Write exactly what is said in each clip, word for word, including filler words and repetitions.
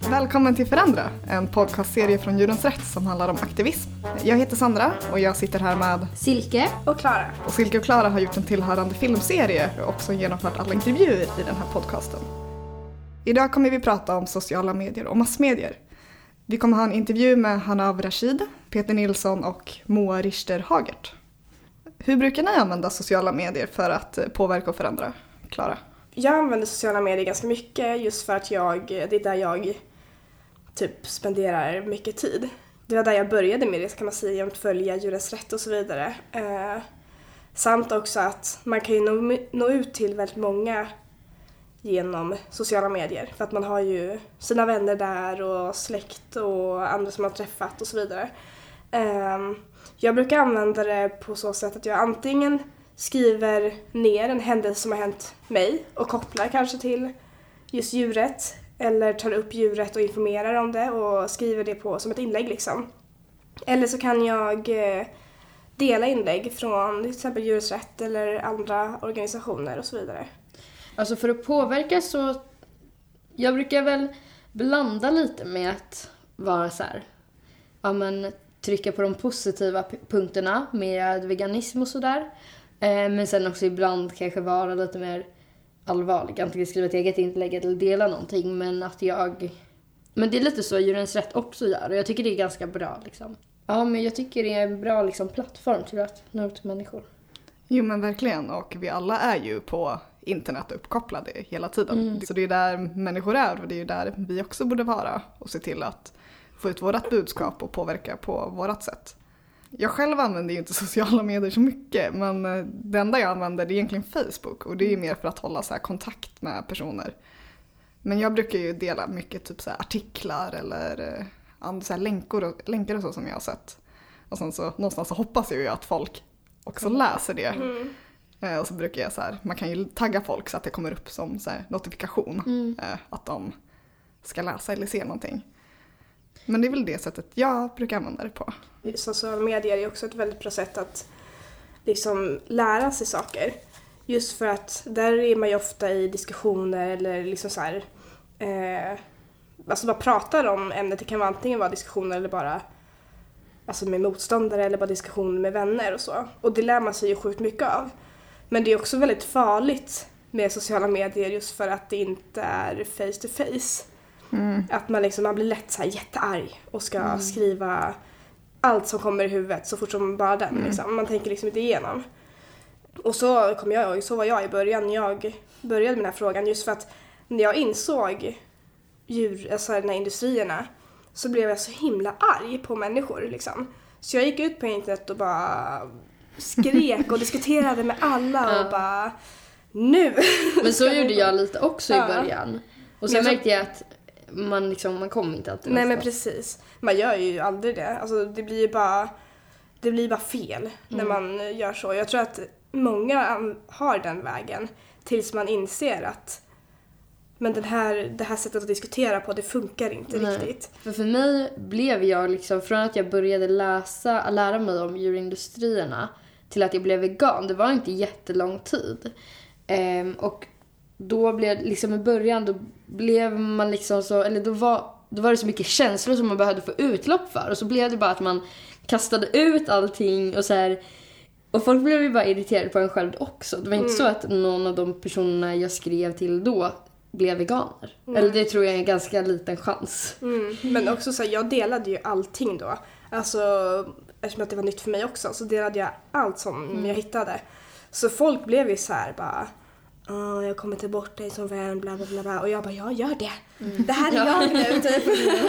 Välkommen till Förändra, en podcastserie från Djurens Rätt som handlar om aktivism. Jag heter Sandra och jag sitter här med Silke och Klara. Och Silke och Klara har gjort en tillhörande filmserie och också genomfört alla intervjuer i den här podcasten. Idag kommer vi prata om sociala medier och massmedier. Vi kommer ha en intervju med Hanav Rashid, Peter Nilsson och Moa Richter Hagert. Hur brukar ni använda sociala medier för att påverka och förändra? Klara? Jag använder sociala medier ganska mycket just för att jag, det är där jag typ spenderar mycket tid. Det var där jag började med det, kan man säga, att följa Djurens Rätt och så vidare. Eh, samt också att man kan ju nå, nå ut till väldigt många genom sociala medier. För att man har ju sina vänner där och släkt och andra som man har träffat och så vidare. Eh, jag brukar använda det på så sätt att jag antingen skriver ner en händelse som har hänt mig och kopplar kanske till just djuret. Eller tar upp djuret och informerar om det och skriver det på som ett inlägg liksom. Eller så kan jag dela inlägg från till exempel Djurens Rätt eller andra organisationer och så vidare. Alltså för att påverka så... Jag brukar väl blanda lite med att vara så här... Ja, men trycka på de positiva p- punkterna med veganism och sådär. Eh, men sen också ibland kanske vara lite mer allvarlig. Antingen skriva ett eget inlägg eller dela någonting. Men att jag... Men det är lite så Djurens Rätt också gör. Och jag tycker det är ganska bra liksom. Ja, men jag tycker det är en bra liksom, plattform till att nå ut till människor. Jo men verkligen, och vi alla är ju på internet uppkopplade hela tiden. Mm. Så det är där människor är och det är där vi också borde vara och se till att få ut vårat budskap och påverka på vårat sätt. Jag själv använder ju inte sociala medier så mycket, men det enda jag använder är egentligen Facebook och det är ju mer för att hålla så här kontakt med personer. Men jag brukar ju dela mycket typ så här artiklar eller andra så här länkar, och, länkar och så som jag har sett. Och sen så någonstans så hoppas jag ju att folk också läser det. Mm. Eh, och så brukar jag så här, man kan ju tagga folk så att det kommer upp som så här notifikation mm. eh, att de ska läsa eller se någonting. Men det är väl det sättet jag brukar använda det på. Sociala medier är också ett väldigt bra sätt att liksom lära sig saker. Just för att där är man ju ofta i diskussioner eller liksom så här, eh, alltså bara pratar om ämnet. Det kan vara antingen vara diskussioner eller bara alltså med motståndare eller bara diskussioner med vänner och så. Och det lär man sig ju sjukt mycket av. Men det är också väldigt farligt med sociala medier just för att det inte är face to face. Mm. Att man, liksom, man blir lätt så här jättearg och ska mm. skriva allt som kommer i huvudet så fort som bara den. Mm. Liksom. Man tänker liksom inte igenom. Och så, kom jag, så var jag i början när jag började med den här frågan. Just för att när jag insåg djur, alltså den här industrierna så blev jag så himla arg på människor. Liksom. Så jag gick ut på internet och bara skrek och diskuterade med alla och ja. bara nu. Men så gjorde jag lite också i början. Och sen märkte jag att man, liksom, man kommer inte alltid Nej men precis. Man gör ju aldrig det. Alltså, det blir ju bara, det blir bara fel mm. när man gör så. Jag tror att många har den vägen tills man inser att men den här, det här sättet att diskutera på, det funkar inte Nej. riktigt. För för mig blev jag liksom, från att jag började läsa, lära mig om djurindustrierna till att jag blev vegan. Det var inte jättelång tid. Ehm, och då blev liksom i början, då blev man liksom så, eller då var, då var det så mycket känslor som man behövde få utlopp för. Och så blev det bara att man kastade ut allting och så här. Och folk blev ju bara irriterade på en själv också. Det var inte mm. så att någon av de personerna jag skrev till då blev veganer. Mm. Eller det tror jag är en ganska liten chans. Mm. Men också så här, jag delade ju allting då. Alltså, eftersom att det var nytt för mig också, så delade jag allt som mm. jag hittade. Så folk blev ju så här bara, oh, jag kommer ta bort dig som vän, bla bla bla, bla. Och jag bara, ja, gör det. Mm. Det här är jag nu, typ.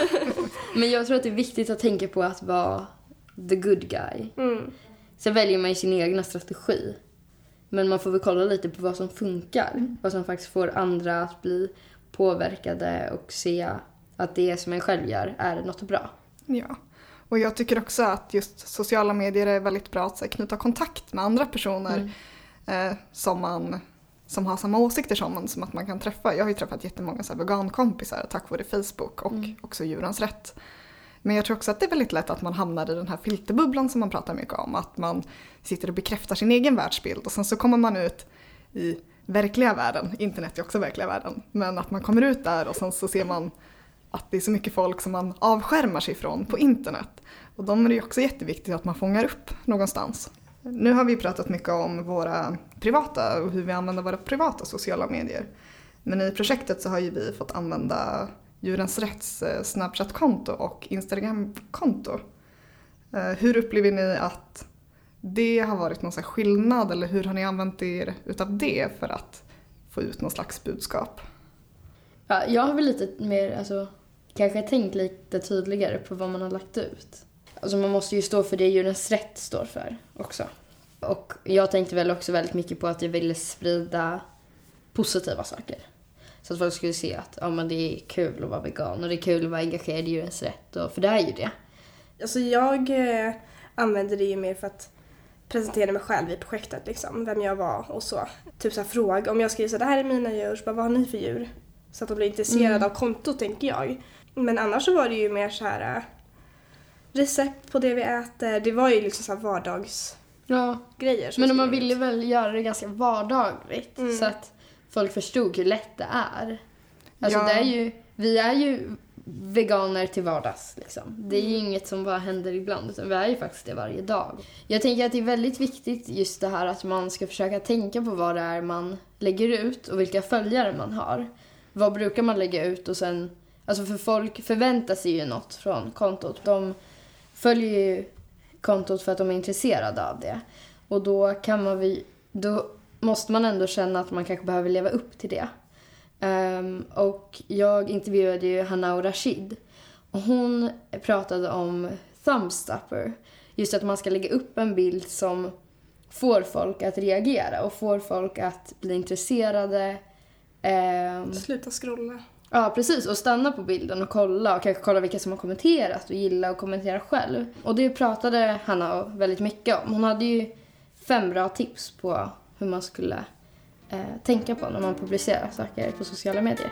Men jag tror att det är viktigt att tänka på att vara the good guy. Mm. Sen väljer man ju sin egna strategi. Men man får väl kolla lite på vad som funkar. Mm. Vad som faktiskt får andra att bli påverkade och se att det som en själv gör är något bra. Ja, och jag tycker också att just sociala medier är väldigt bra att knyta kontakt med andra personer mm. eh, som man... som har samma åsikter som man, som att man kan träffa. Jag har ju träffat jättemånga så här vegankompisar tack vare Facebook och mm. också Djurens Rätt. Men jag tror också att det är väldigt lätt att man hamnar i den här filterbubblan som man pratar mycket om. Att man sitter och bekräftar sin egen världsbild och sen så kommer man ut i verkliga världen. Internet är också verkliga världen. Men att man kommer ut där och sen så ser man att det är så mycket folk som man avskärmar sig från på internet. Och de är det ju också jätteviktigt att man fångar upp någonstans. Nu har vi pratat mycket om våra privata och hur vi använder våra privata sociala medier. Men i projektet så har ju vi fått använda Djurens Rätts Snapchat-konto och Instagram-konto. Hur upplever ni att det har varit någon slags skillnad, eller hur har ni använt er utav det för att få ut någon slags budskap? Ja, jag har väl lite mer, alltså, kanske tänkt lite tydligare på vad man har lagt ut. Alltså man måste ju stå för det Djurens Rätt står för också. Och jag tänkte väl också väldigt mycket på att jag ville sprida positiva saker. Så att folk skulle se att ja, men det är kul att vara vegan och det är kul att vara engagerad i Djurens Rätt. Och, för det är ju det. Alltså jag eh, använde det ju mer för att presentera mig själv i projektet, liksom, vem jag var och så. Typ så här fråga, om jag skriver så här, det här är mina djur, så bara, vad har ni för djur? Så att de blir intresserade mm. av kontot, tänker jag. Men annars så var det ju mer så här äh, recept på det vi äter. Det var ju liksom så här vardags ja. grejer. Men man ville väl göra det ganska vardagligt mm. så att folk förstod hur lätt det är. Alltså ja. det är ju, vi är ju veganer till vardags liksom. Det är ju mm. inget som bara händer ibland, utan vi är ju faktiskt det varje dag. Jag tänker att det är väldigt viktigt just det här att man ska försöka tänka på vad det är man lägger ut och vilka följare man har. Vad brukar man lägga ut och sen, alltså för folk förväntar sig ju något från kontot. De följer ju kontot för att de är intresserade av det. Och då kan man vi, då måste man ändå känna att man kanske behöver leva upp till det. Um, och jag intervjuade ju Hanna och Rashid. Och hon pratade om thumbstopper. Just att man ska lägga upp en bild som får folk att reagera och får folk att bli intresserade. Um, Sluta scrolla. Ja, precis. Och stanna på bilden och kolla. Och kanske kolla vilka som har kommenterat och gilla och kommentera själv. Och det pratade Hanna väldigt mycket om. Hon hade ju fem bra tips på hur man skulle eh, tänka på när man publicerar saker på sociala medier.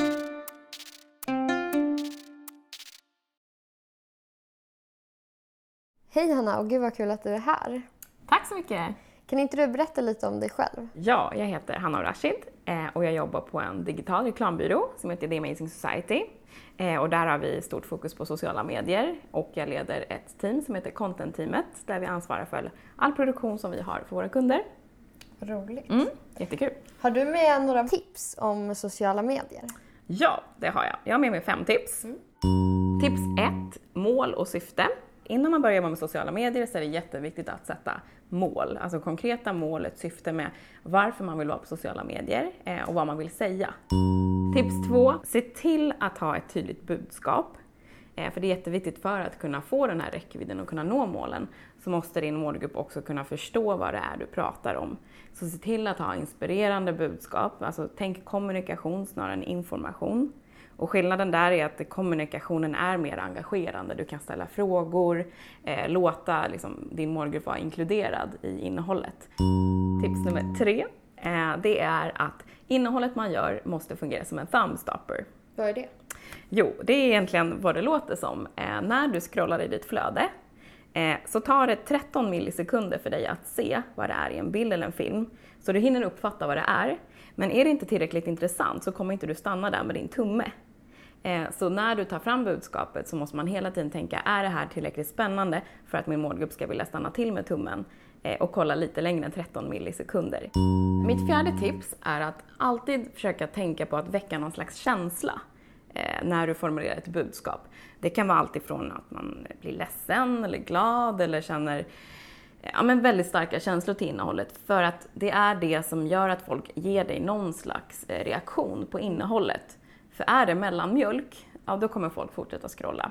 Hej Hanna, och gud vad kul att du är här. Tack så mycket. Kan inte du berätta lite om dig själv? Ja, jag heter Hanna och Rashid och jag jobbar på en digital reklambyrå som heter The Amazing Society. Och där har vi stort fokus på sociala medier och jag leder ett team som heter Content-teamet där vi ansvarar för all produktion som vi har för våra kunder. Roligt. Mm, jättekul. Har du med några tips om sociala medier? Ja, det har jag. Jag har med mig fem tips. Mm. Tips ett, mål och syfte. Innan man börjar jobba med sociala medier så är det jätteviktigt att sätta mål. Alltså konkreta mål, ett syfte med varför man vill vara på sociala medier eh, och vad man vill säga. Tips två, se till att ha ett tydligt budskap. Eh, för det är jätteviktigt för att kunna få den här räckvidden och kunna nå målen. Så måste din målgrupp också kunna förstå vad det är du pratar om. Så se till att ha inspirerande budskap. Alltså tänk kommunikation snarare än information. Och skillnaden där är att kommunikationen är mer engagerande. Du kan ställa frågor, eh, låta liksom, din målgrupp vara inkluderad i innehållet. Tips nummer tre, eh, det är att innehållet man gör måste fungera som en thumbstopper. Vad är det? Jo, det är egentligen vad det låter som. Eh, när du scrollar i ditt flöde eh, så tar det tretton millisekunder för dig att se vad det är i en bild eller en film. Så du hinner uppfatta vad det är. Men är det inte tillräckligt intressant så kommer inte du stanna där med din tumme. Så när du tar fram budskapet så måste man hela tiden tänka, är det här tillräckligt spännande för att min målgrupp ska vilja stanna till med tummen och kolla lite längre än tretton millisekunder. Mitt fjärde tips är att alltid försöka tänka på att väcka någon slags känsla när du formulerar ett budskap. Det kan vara allt ifrån att man blir ledsen eller glad eller känner ja, men väldigt starka känslor till innehållet. För att det är det som gör att folk ger dig någon slags reaktion på innehållet. För är det mellanmjölk, ja då kommer folk fortsätta scrolla.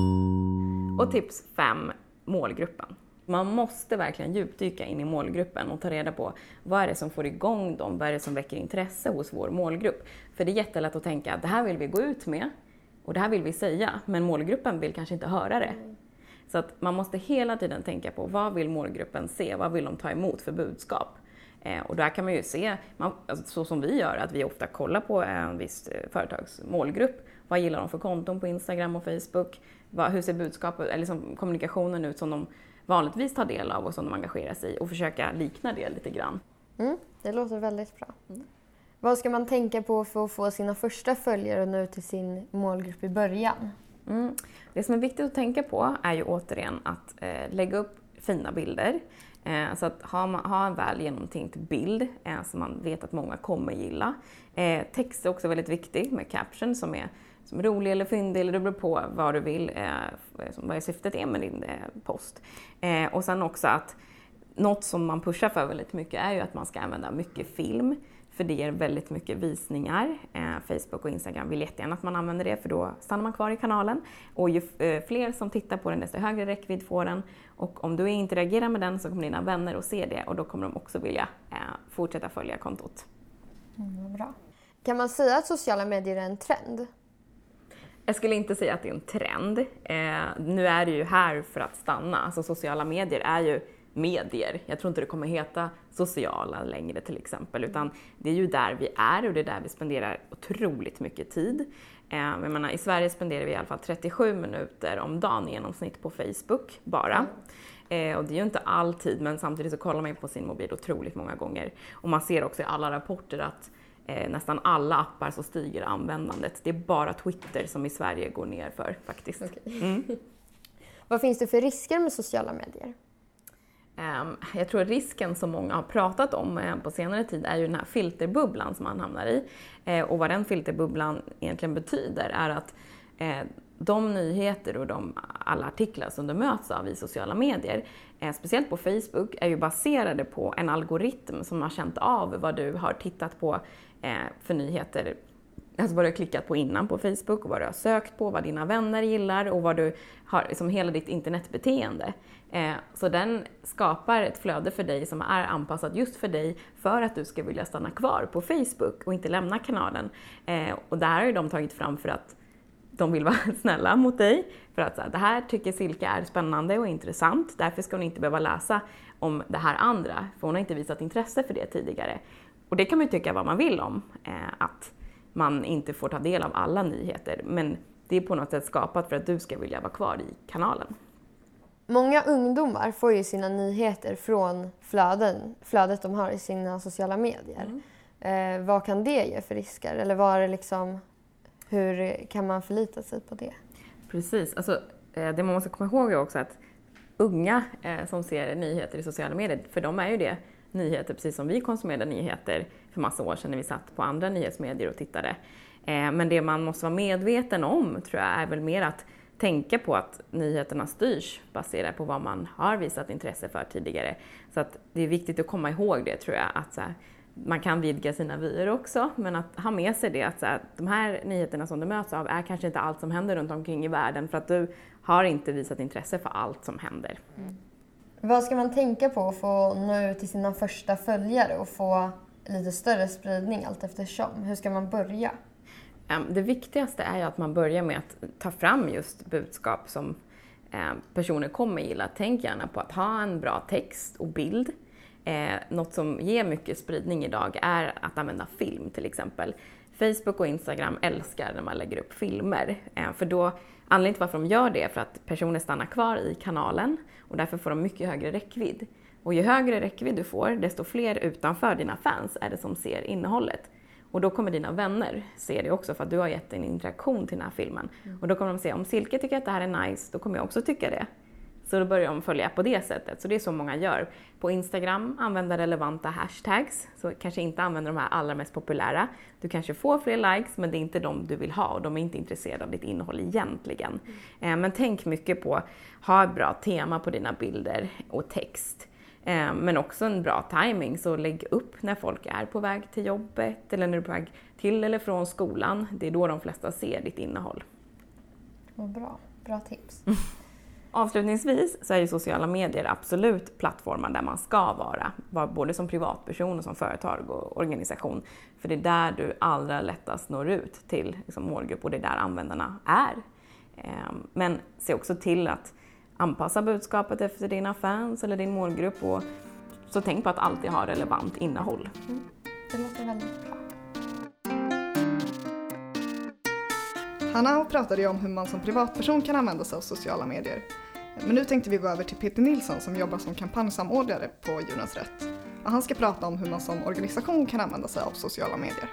Och tips fem, målgruppen. Man måste verkligen djupdyka in i målgruppen och ta reda på vad är det som får igång dem, vad är det som väcker intresse hos vår målgrupp. För det är jättelätt att tänka att det här vill vi gå ut med och det här vill vi säga, men målgruppen vill kanske inte höra det. Så att man måste hela tiden tänka på vad vill målgruppen se, vad vill de ta emot för budskap. Eh, och där kan man ju se, man, alltså, så som vi gör, att vi ofta kollar på en viss eh, företags målgrupp. Vad gillar de för konton på Instagram och Facebook? Vad, hur ser budskapet, eller liksom, kommunikationen ut som de vanligtvis tar del av och som de engagerar sig i? Och försöka likna det lite grann. Mm, det låter väldigt bra. Mm. Vad ska man tänka på för att få sina första följare och nå ut till sin målgrupp i början? Mm. Det som är viktigt att tänka på är ju återigen att eh, lägga upp fina bilder. Eh, så att ha, ha en väl genomtänkt bild eh, som man vet att många kommer gilla. Eh, text är också väldigt viktig med caption som är som rolig eller fyndig, eller det beror på vad du vill, eh, vad är syftet är med din eh, post. Eh, och sen också att något som man pushar för väldigt mycket är ju att man ska använda mycket film. För det ger väldigt mycket visningar. Eh, Facebook och Instagram vill jättegärna att man använder det, för då stannar man kvar i kanalen. Och ju eh, fler som tittar på den, desto högre räckvidd får den. Och om du interagerar med den så kommer dina vänner att se det, och då kommer de också vilja eh, fortsätta följa kontot. Mm, bra. Kan man säga att sociala medier är en trend? Jag skulle inte säga att det är en trend. Eh, nu är det ju här för att stanna. Alltså sociala medier är ju medier. Jag tror inte det kommer heta sociala längre till exempel, utan det är ju där vi är och det är där vi spenderar otroligt mycket tid. Eh, jag menar, i Sverige spenderar vi i alla fall trettiosju minuter om dagen i genomsnitt på Facebook bara. Eh, och det är ju inte all tid, men samtidigt så kollar man på sin mobil otroligt många gånger. Och man ser också i alla rapporter att eh, nästan alla appar så stiger användandet. Det är bara Twitter som i Sverige går ner för faktiskt. Okay. Mm. Vad finns det för risker med sociala medier? Jag tror risken som många har pratat om på senare tid är ju den här filterbubblan som man hamnar i. Och vad den filterbubblan egentligen betyder är att de nyheter och de alla artiklar som du möts av i sociala medier, speciellt på Facebook, är ju baserade på en algoritm som har känt av vad du har tittat på för nyheter. Alltså vad du har klickat på innan på Facebook och vad du har sökt på, vad dina vänner gillar och vad du har, liksom hela ditt internetbeteende. Eh, så den skapar ett flöde för dig som är anpassat just för dig för att du ska vilja stanna kvar på Facebook och inte lämna kanalen. Eh, och där har ju de tagit fram för att de vill vara snälla mot dig. För att så här, det här tycker Silke är spännande och intressant, därför ska hon inte behöva läsa om det här andra, för hon har inte visat intresse för det tidigare. Och det kan man ju tycka vad man vill om, eh, att man inte får ta del av alla nyheter, men det är på något sätt skapat för att du ska vilja vara kvar i kanalen. Många ungdomar får ju sina nyheter från flöden, flödet de har i sina sociala medier. Mm. Eh, vad kan det ge för risker? Eller vad är det liksom, hur kan man förlita sig på det? Precis, alltså, eh, det man måste komma ihåg är också att unga eh, som ser nyheter i sociala medier, för de är ju det nyheter precis som vi konsumerade nyheter för massa år sedan när vi satt på andra nyhetsmedier och tittade. Eh, men det man måste vara medveten om tror jag är väl mer att tänka på att nyheterna styrs baserat på vad man har visat intresse för tidigare. Så att det är viktigt att komma ihåg det tror jag, att så här, man kan vidga sina vyer också, men att ha med sig det att så här, de här nyheterna som du möts av är kanske inte allt som händer runt omkring i världen, för att du har inte visat intresse för allt som händer. Mm. Vad ska man tänka på för att nå ut till sina första följare och få lite större spridning allt eftersom? Hur ska man börja? Det viktigaste är ju att man börjar med att ta fram just budskap som personer kommer gilla. Tänk gärna på att ha en bra text och bild. Något som ger mycket spridning idag är att använda film till exempel. Facebook och Instagram älskar när man lägger upp filmer. För då, anledningen till varför de gör det är för att personer stannar kvar i kanalen och därför får de mycket högre räckvidd. Och ju högre räckvidd du får, desto fler utanför dina fans är det som ser innehållet. Och då kommer dina vänner se det också för att du har gett en interaktion till den här filmen. Mm. Och då kommer de se, om Silke tycker att det här är nice, då kommer jag också tycka det. Så då börjar de följa på det sättet. Så det är så många gör. På Instagram använda relevanta hashtags. Så kanske inte använder de här allra mest populära. Du kanske får fler likes, men det är inte de du vill ha. Och de är inte intresserade av ditt innehåll egentligen. Mm. Men tänk mycket på, ha ett bra tema på dina bilder och text. Men också en bra timing, så lägg upp när folk är på väg till jobbet eller när du är på väg till eller från skolan. Det är då de flesta ser ditt innehåll. Bra, bra tips. Avslutningsvis så är ju sociala medier absolut plattformar där man ska vara, både som privatperson och som företag och organisation. För det är där du allra lättast når ut till liksom, målgrupp, och det är där användarna är. Men se också till att anpassa budskapet efter dina fans eller din målgrupp, och så tänk på att alltid ha relevant innehåll. Mm. Det låter väldigt bra. Hanna pratade ju om hur man som privatperson kan använda sig av sociala medier. Men nu tänkte vi gå över till Peter Nilsson som jobbar som kampanjsamordnare på Djurens Rätt. Och han ska prata om hur man som organisation kan använda sig av sociala medier.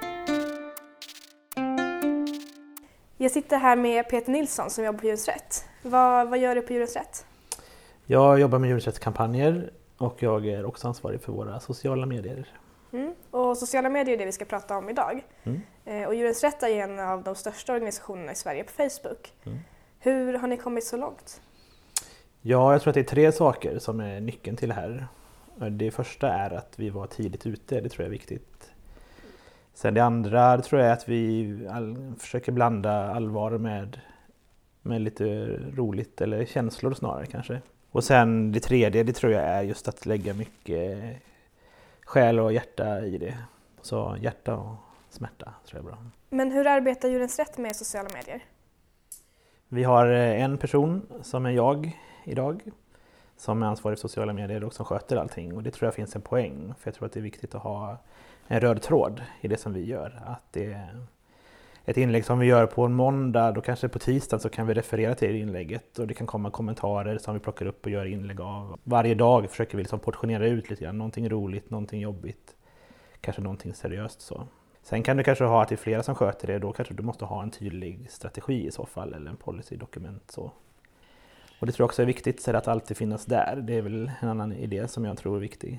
Jag sitter här med Peter Nilsson som jobbar på Djurens Rätt. Vad, vad gör du på Djurens Rätt? Jag jobbar med Djurens Rättskampanjer och jag är också ansvarig för våra sociala medier. Mm. Och sociala medier är det vi ska prata om idag. Mm. Eh, och Djurens Rätt är en av de största organisationerna i Sverige på Facebook. Mm. Hur har ni kommit så långt? Ja, jag tror att det är tre saker som är nyckeln till det här. Det första är att vi var tidigt ute, det tror jag är viktigt. Sen det andra det tror jag är att vi all, försöker blanda allvar med, med lite roligt eller känslor snarare kanske. Och sen det tredje det tror jag är just att lägga mycket själ och hjärta i det. Så hjärta och smärta tror jag är bra. Men hur arbetar Djurens Rätt med sociala medier? Vi har en person som är jag idag som är ansvarig för sociala medier och som sköter allting. Och det tror jag finns en poäng. För jag tror att det är viktigt att ha en röd tråd i det som vi gör. Att det är ett inlägg som vi gör på en måndag, då kanske på tisdag så kan vi referera till det inlägget. Och det kan komma kommentarer som vi plockar upp och gör inlägg av. Varje dag försöker vi liksom portionera ut lite grann. Någonting roligt, någonting jobbigt. Kanske någonting seriöst så. Sen kan du kanske ha att det är flera som sköter det. Då kanske du måste ha en tydlig strategi i så fall. Eller en policydokument så. Och det tror jag också är viktigt så att alltid finnas där. Det är väl en annan idé som jag tror är viktig.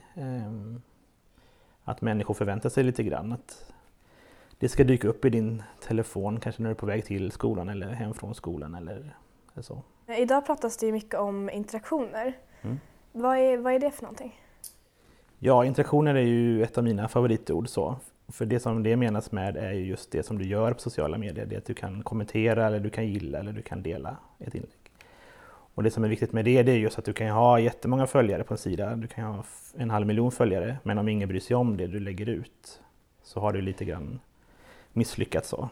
Att människor förväntar sig lite grann. Att det ska dyka upp i din telefon kanske när du är på väg till skolan eller hem från skolan eller så. Idag pratas det ju mycket om interaktioner. Mm. Vad är, vad är det för någonting? Ja, interaktioner är ju ett av mina favoritord. Så. För det som det menas med är ju just det som du gör på sociala medier. Det är att du kan kommentera eller du kan gilla eller du kan dela ett inlägg. Och det som är viktigt med det, det är just att du kan ha jättemånga följare på en sida. Du kan ha en halv miljon följare. Men om ingen bryr sig om det du lägger ut så har du lite grann misslyckats så.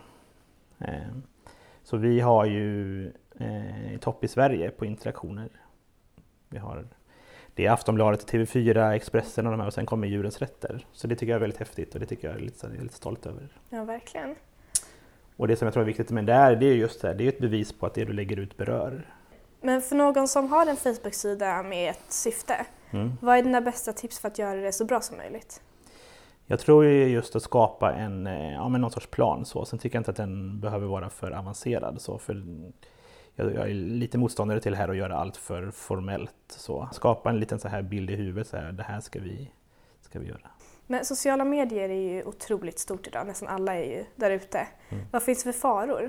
Så vi har ju eh, topp i Sverige på interaktioner. Vi har det är Aftonbladet, T V fyra, Expressen och de här och sen kommer Djurens Rätter. Så det tycker jag är väldigt häftigt och det tycker jag är lite, jag är lite stolt över. Ja, verkligen. Och det som jag tror är viktigt med det här, det är just det här, det är ett bevis på att det du lägger ut berör. Men för någon som har en Facebook-sida med ett syfte, Mm. vad är dina bästa tips för att göra det så bra som möjligt? Jag tror just att skapa en, ja, men någon sorts plan. Så. Sen tycker jag inte att den behöver vara för avancerad. Så. För jag, jag är lite motståndare till det här att göra allt för formellt. Så. Skapa en liten så här bild i huvudet. Så här, det här ska vi, ska vi göra. Men sociala medier är ju otroligt stort idag. Nästan alla är ju där ute. Mm. Vad finns det för faror?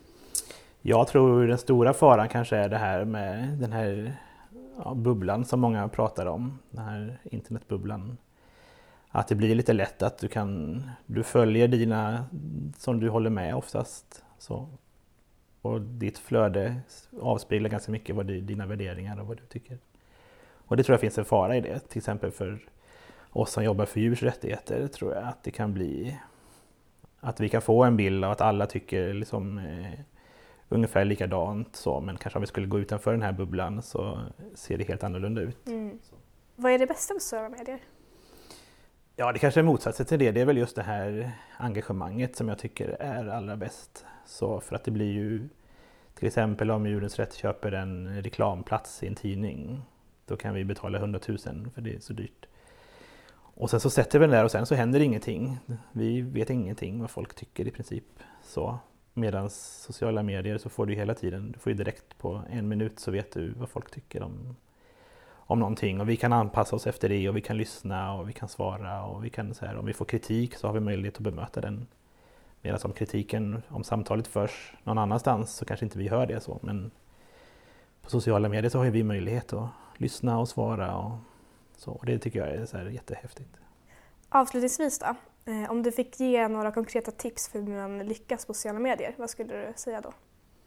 Jag tror den stora faran kanske är det här med den här ja, bubblan som många pratar om. Den här internetbubblan. Att det blir lite lätt att du kan du följer dina som du håller med oftast så och ditt flöde avspeglar ganska mycket vad du, dina värderingar och vad du tycker. Och det tror jag finns en fara i det, till exempel för oss som jobbar för djurs rättigheter tror jag att det kan bli att vi kan få en bild av att alla tycker liksom eh, ungefär likadant så, men kanske om vi skulle gå utanför den här bubblan så ser det helt annorlunda ut. Mm. Vad är det bästa med sociala medier? Ja, det kanske är motsatsen till det. Det är väl just det här engagemanget som jag tycker är allra bäst. Så för att det blir ju, till exempel om Djurens Rätt köper en reklamplats i en tidning, då kan vi betala hundratusen för det är så dyrt. Och sen så sätter vi den där och sen så händer ingenting. Vi vet ingenting vad folk tycker i princip. Så medan sociala medier så får du hela tiden, du får ju direkt på en minut så vet du vad folk tycker om om någonting och vi kan anpassa oss efter det och vi kan lyssna och vi kan svara och vi kan så här, om vi får kritik så har vi möjlighet att bemöta den. Medan om kritiken, om samtalet förs någon annanstans så kanske inte vi hör det så, men på sociala medier så har vi möjlighet att lyssna och svara och så, och det tycker jag är så här jättehäftigt. Avslutningsvis då, om du fick ge några konkreta tips för hur man lyckas på sociala medier, vad skulle du säga då?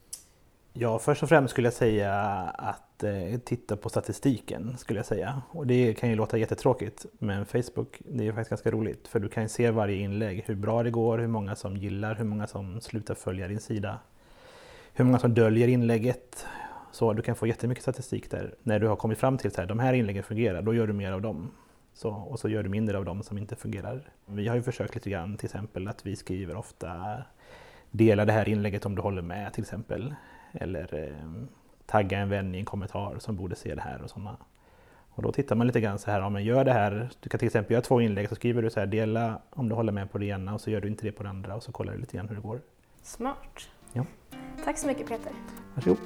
Ja, först och främst skulle jag säga att eh, titta på statistiken skulle jag säga. Och det kan ju låta jättetråkigt, men Facebook det är faktiskt ganska roligt. För du kan ju se varje inlägg, hur bra det går, hur många som gillar, hur många som slutar följa din sida. Hur många som döljer inlägget. Så du kan få jättemycket statistik där. När du har kommit fram till att de här inläggen fungerar, då gör du mer av dem. Så, och så gör du mindre av dem som inte fungerar. Vi har ju försökt lite grann till exempel att vi skriver ofta dela det här inlägget om du håller med till exempel. Eller eh, tagga en vän i en kommentar som borde se det här och sådana. Och då tittar man lite grann så här, om man gör det här, du kan till exempel göra två inlägg, så skriver du så här, dela om du håller med på det ena och så gör du inte det på det andra och så kollar du lite grann hur det går. Smart. Ja. Tack så mycket Peter. Varsågod.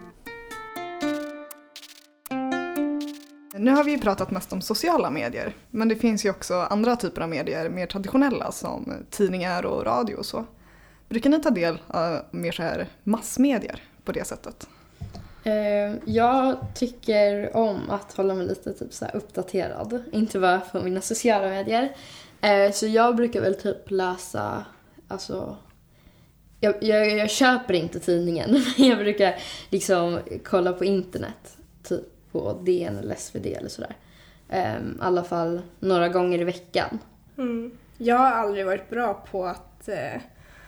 Nu har vi ju pratat mest om sociala medier, men det finns ju också andra typer av medier, mer traditionella som tidningar och radio och så. Brukar ni ta del av mer så här massmedier på det sättet? Eh, jag tycker om att hålla mig lite typ så här uppdaterad, inte bara på mina sociala medier. Eh, så jag brukar väl typ läsa, alltså, jag, jag, jag köper inte tidningen, jag brukar liksom kolla på internet, typ på D N eller S V D eller sådär. Eh, I alla fall några gånger i veckan. Mm. Jag har aldrig varit bra på att eh,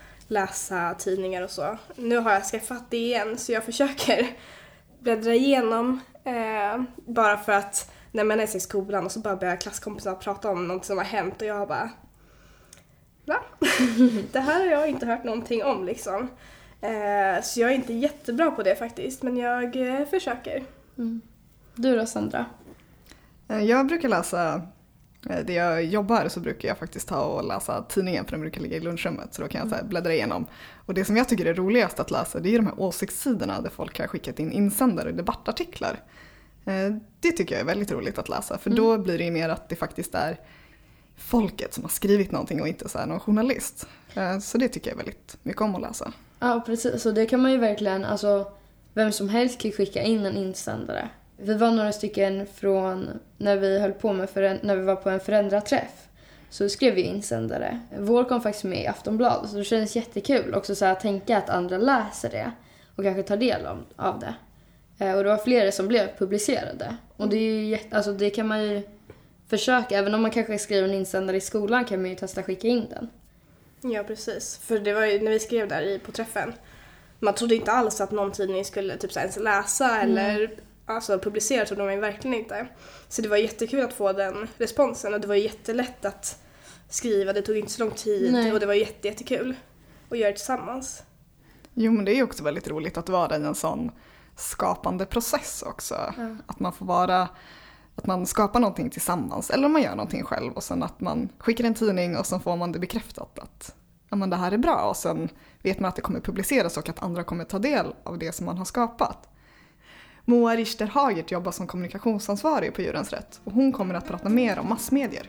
läsa tidningar och så. Nu har jag skaffat det igen, så jag försöker bläddra igenom eh, bara för att när man är i skolan och så bara börjar klasskompisar prata om något som har hänt och jag bara, va? Det här har jag inte hört någonting om liksom. Eh, så jag är inte jättebra på det faktiskt, men jag eh, försöker. Mm. Du då, Sandra? Jag brukar läsa, det jag jobbar så brukar jag faktiskt ta och läsa tidningen, för den brukar ligga i lunchrummet, så då kan jag så här bläddra igenom. Och det som jag tycker är roligast att läsa, det är de här åsiktssidorna där folk har skickat in insändare och debattartiklar. Det tycker jag är väldigt roligt att läsa, för då blir det ju mer att det faktiskt är folket som har skrivit någonting och inte så här någon journalist. Så det tycker jag är väldigt mycket om att läsa. Ja, precis. Så det kan man ju verkligen, alltså vem som helst kan skicka in en insändare. Vi var några stycken från när vi höll på med för, när vi var på en föräldraträff, så skrev vi insändare. Vår kom faktiskt med i Aftonbladet, så det känns jättekul också så här, att tänka att andra läser det och kanske tar del av, av det. Eh, och det var flera som blev publicerade. Och det är ju jätte, alltså det kan man ju försöka, även om man kanske skriver en insändare i skolan kan man ju testa skicka in den. Ja, precis. För det var ju när vi skrev där i, på träffen, man trodde inte alls att någon tidning skulle typ så här, ens läsa eller mm. alltså, publicera, trodde man ju verkligen inte. Så det var jättekul att få den responsen, och det var jättelätt att skriva, det tog inte så lång tid. Nej. Och det var jätte, jättekul att göra det tillsammans. Jo, men det är ju också väldigt roligt att vara i en sån skapande process också. Ja. Att man får vara, att man skapar någonting tillsammans, eller om man gör någonting själv och sen att man skickar en tidning och sen får man det bekräftat att ja, men det här är bra, och sen vet man att det kommer publiceras och att andra kommer ta del av det som man har skapat. Moa Richter Hagert jobbar som kommunikationsansvarig på Djurens Rätt, och hon kommer att prata mer om massmedier.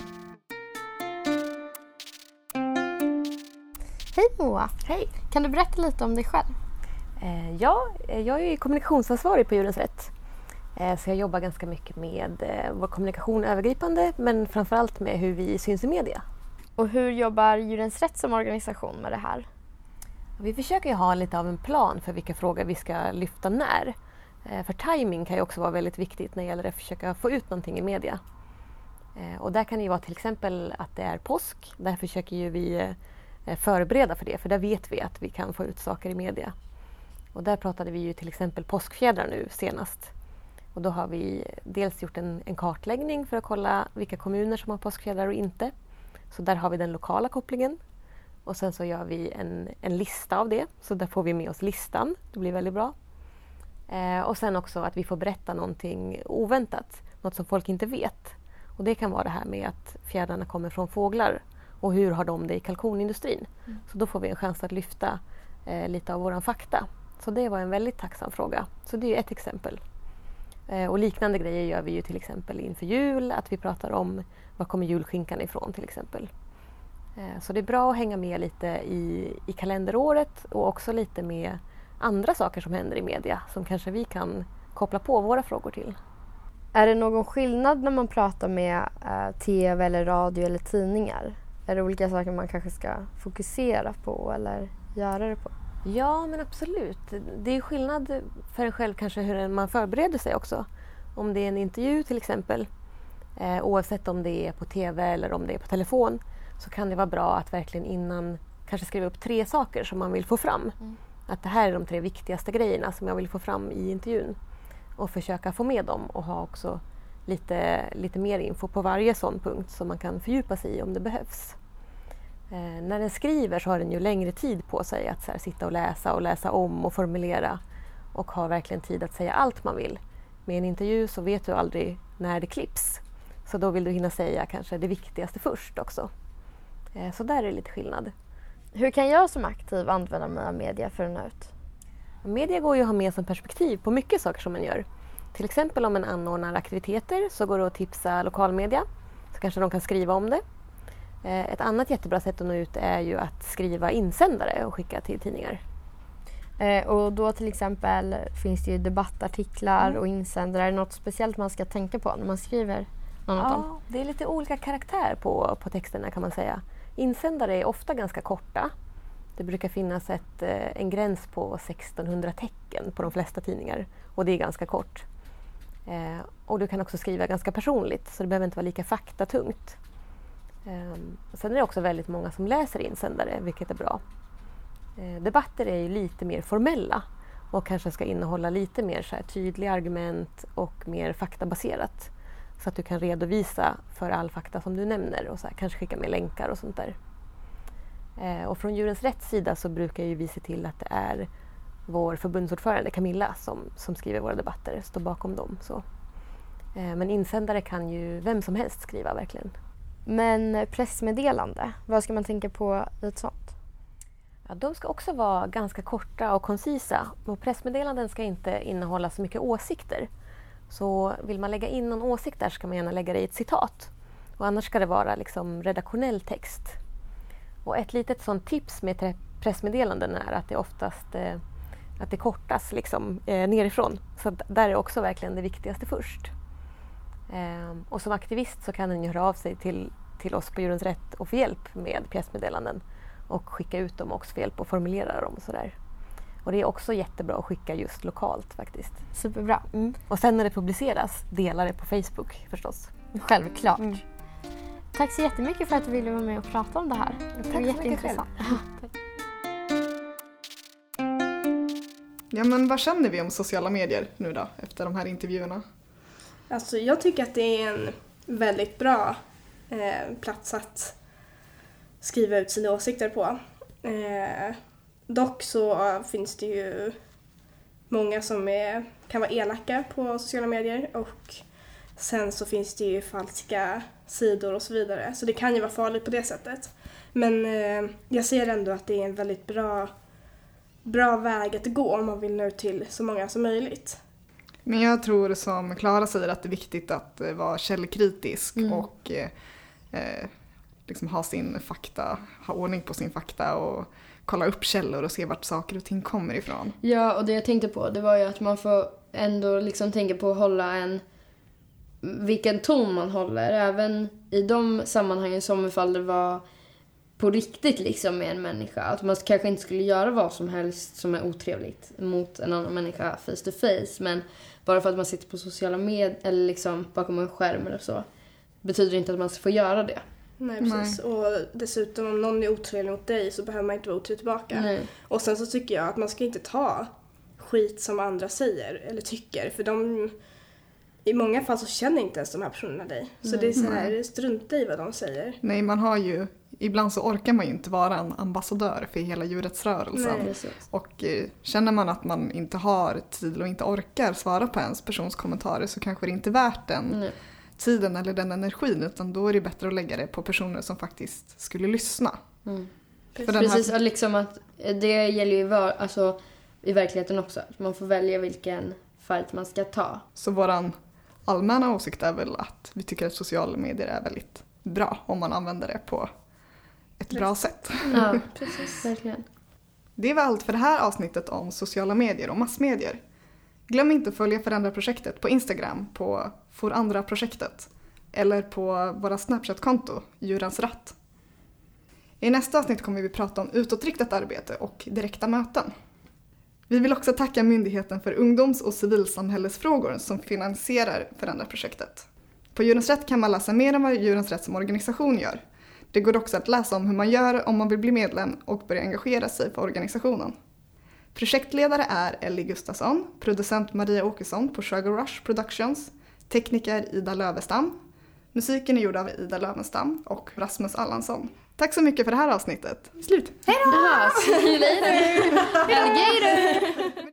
Hej Moa! Hej! Kan du berätta lite om dig själv? Eh, ja, jag är kommunikationsansvarig på Djurens Rätt. Eh, så jag jobbar ganska mycket med eh, vår kommunikation övergripande, men framförallt med hur vi syns i media. Och hur jobbar Djurens Rätt som organisation med det här? Vi försöker ju ha lite av en plan för vilka frågor vi ska lyfta när. Eh, för timing kan ju också vara väldigt viktigt när det gäller att försöka få ut någonting i media. Eh, och där kan det ju vara till exempel att det är påsk. Där försöker ju vi eh, förbereda för det, för där vet vi att vi kan få ut saker i media. Och där pratade vi ju till exempel påskfjädrar nu senast. Och då har vi dels gjort en, en kartläggning för att kolla vilka kommuner som har påskfjädrar och inte. Så där har vi den lokala kopplingen. Och sen så gör vi en, en lista av det. Så där får vi med oss listan. Det blir väldigt bra. Eh, och sen också att vi får berätta någonting oväntat. Något som folk inte vet. Och det kan vara det här med att fjädrarna kommer från fåglar. Och hur har de det i kalkonindustrin? Mm. Så då får vi en chans att lyfta eh, lite av våran fakta. Så det var en väldigt tacksam fråga. Så det är ett exempel. Eh, och liknande grejer gör vi ju till exempel inför jul. Att vi pratar om var kommer julskinkan ifrån till exempel. Eh, så det är bra att hänga med lite i, i kalenderåret. Och också lite med andra saker som händer i media. Som kanske vi kan koppla på våra frågor till. Är det någon skillnad när man pratar med eh, tv eller radio eller tidningar? Är det olika saker man kanske ska fokusera på eller göra det på? Ja, men absolut. Det är skillnad för en själv kanske hur man förbereder sig också. Om det är en intervju till exempel, eh, oavsett om det är på tv eller om det är på telefon, så kan det vara bra att verkligen innan kanske skriva upp tre saker som man vill få fram. Mm. Att det här är de tre viktigaste grejerna som jag vill få fram i intervjun. Och försöka få med dem och ha också lite, lite mer info på varje sån punkt som man kan fördjupa sig i om det behövs. Eh, när den skriver så har den ju längre tid på sig att så här, sitta och läsa och läsa om och formulera och har verkligen tid att säga allt man vill. Med en intervju så vet du aldrig när det klipps. Så då vill du hinna säga kanske det viktigaste först också. Eh, så där är det lite skillnad. Hur kan jag som aktiv använda mig av media för att nå ut? Media går ju att ha med som perspektiv på mycket saker som man gör. Till exempel om man anordnar aktiviteter så går det att tipsa lokalmedia. Så kanske de kan skriva om det. Ett annat jättebra sätt att nå ut är ju att skriva insändare och skicka till tidningar. Eh, och då till exempel finns det ju debattartiklar mm. och insändare. Är det något speciellt man ska tänka på när man skriver något ja, om? Det är lite olika karaktär på, på texterna kan man säga. Insändare är ofta ganska korta. Det brukar finnas ett, en gräns på sextonhundra tecken på de flesta tidningar. Och det är ganska kort. Eh, och du kan också skriva ganska personligt så det behöver inte vara lika faktatungt. Eh, sen är det också väldigt många som läser insändare, vilket är bra. Eh, debatter är ju lite mer formella och kanske ska innehålla lite mer så här tydliga argument och mer faktabaserat. Så att du kan redovisa för all fakta som du nämner och så här, kanske skicka med länkar och sånt där. Eh, och från Djurens Rätts sida så brukar ju vi se till att det är vår förbundsordförande Camilla som, som skriver våra debatter, står bakom dem. Så. Eh, men insändare kan ju vem som helst skriva verkligen. Men pressmeddelande, vad ska man tänka på i ett sånt? Ja, de ska också vara ganska korta och koncisa. Och pressmeddelanden ska inte innehålla så mycket åsikter. Så vill man lägga in någon åsikt där ska man gärna lägga det i ett citat. Och annars ska det vara liksom redaktionell text. Och ett litet sånt tips med pressmeddelanden är att det oftast eh, att det kortas liksom, eh, nerifrån. Så där är också verkligen det viktigaste först. Eh, och som aktivist så kan den ju höra av sig till, till oss på Djurens Rätt och få hjälp med pressmeddelanden. Och skicka ut dem också för hjälp och formulera dem och sådär. Och det är också jättebra att skicka just lokalt faktiskt. Superbra. Mm. Och sen när det publiceras, dela det på Facebook förstås. Självklart. Mm. Tack så jättemycket för att du ville vara med och prata om det här. Det Tack var så jätteintressant. Ja, men vad känner vi om sociala medier nu då, efter de här intervjuerna? Alltså jag tycker att det är en väldigt bra eh, plats att skriva ut sina åsikter på. Eh, dock så finns det ju många som är, kan vara elaka på sociala medier och sen så finns det ju falska sidor och så vidare. Så det kan ju vara farligt på det sättet. Men eh, jag ser ändå att det är en väldigt bra, bra väg att gå om man vill nå ut till så många som möjligt. Men jag tror som Klara säger att det är viktigt att vara källkritisk mm. och eh, liksom ha sin fakta, ha ordning på sin fakta och kolla upp källor och se vart saker och ting kommer ifrån. Ja, och det jag tänkte på det var ju att man får ändå liksom tänka på att hålla en vilken ton man håller, även i de sammanhangen som ifall det var på riktigt liksom med en människa. Att man kanske inte skulle göra vad som helst som är otrevligt mot en annan människa face to face, men bara för att man sitter på sociala medier eller liksom bakom en skärm eller så betyder inte att man ska få göra det. Nej, precis. Nej. Och dessutom om någon är otrevlig mot dig så behöver man inte vara otrevlig tillbaka. Nej. Och sen så tycker jag att man ska inte ta skit som andra säger eller tycker, för de i många fall så känner inte ens de här personerna dig. Så Nej. det är så här, strunta i vad de säger. Nej, man har ju, ibland så orkar man ju inte vara en ambassadör för hela djurrättsrörelsen. Nej, och eh, känner man att man inte har tid och inte orkar svara på ens persons kommentarer så kanske det inte är värt den Nej. tiden eller den energin, utan då är det bättre att lägga det på personer som faktiskt skulle lyssna. Mm. För Precis, den här... Precis liksom att det gäller ju var, alltså, i verkligheten också. Att man får välja vilken fight man ska ta. Så våran allmänna åsikt är väl att vi tycker att sociala medier är väldigt bra om man använder det på ett precis. bra sätt. Ja, precis. Verkligen. Det var allt för det här avsnittet om sociala medier och massmedier. Glöm inte att följa Förändra-projektet på Instagram på Forandra-projektet eller på våra Snapchat-konto Djurens Rätt. I nästa avsnitt kommer vi prata om utåtriktat arbete och direkta möten. Vi vill också tacka Myndigheten för ungdoms- och civilsamhällesfrågor som finansierar Förändra-projektet. På Djurens Rätt kan man läsa mer om vad Djurens Rätt som organisation gör. Det går också att läsa om hur man gör om man vill bli medlem och börja engagera sig för organisationen. Projektledare är Ellie Gustafsson, producent Maria Åkesson på Sugar Rush Productions, tekniker Ida Lövestam. Musiken är gjord av Ida Lövenstam och Rasmus Allansson. Tack så mycket för det här avsnittet. Slut! Hej då! See you later! Alligator!